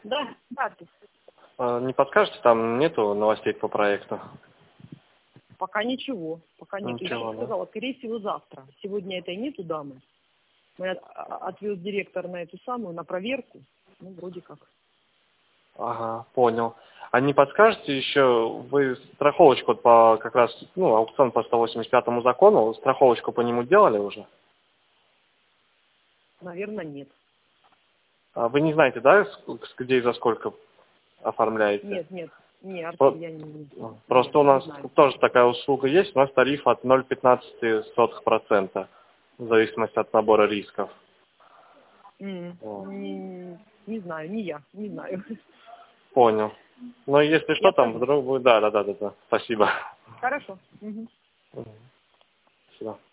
Да, да, Не подскажете, там нету новостей по проекту? пока ничего. Пока нет. Ничего, Я да? сказала, скорее всего, завтра. Сегодня этой нету дамы. Отвез директор на эту самую, на проверку. Ну, вроде как. Ага, понял. А не подскажете еще, вы страховочку по как раз, ну, аукцион по 185 закону, страховочку по нему делали уже? Наверное, нет. А вы не знаете, да, где и за сколько оформляете? Нет. Не, Про- Артем, я не... Просто Нет, у не нас знаю. тоже такая услуга есть, у нас тариф от 0,15%, в зависимости от набора рисков. Вот. Не знаю, не я, не знаю. Понял. Но если что, Я там скажу. вдруг будет... Да. Спасибо. Хорошо. Мгм. Мгм. Спасибо.